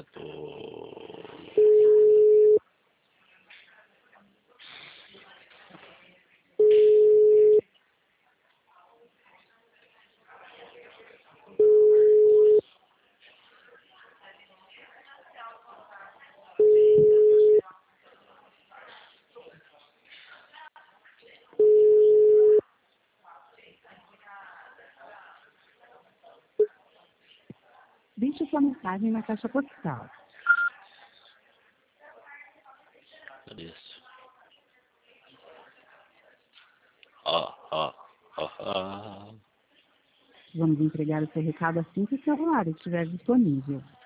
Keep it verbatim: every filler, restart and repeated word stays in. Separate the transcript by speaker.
Speaker 1: corretor.
Speaker 2: Deixe sua mensagem na caixa postal.
Speaker 1: Isso. Ó, ó, ó, ó.
Speaker 2: Vamos entregar o seu recado assim que o celular estiver disponível.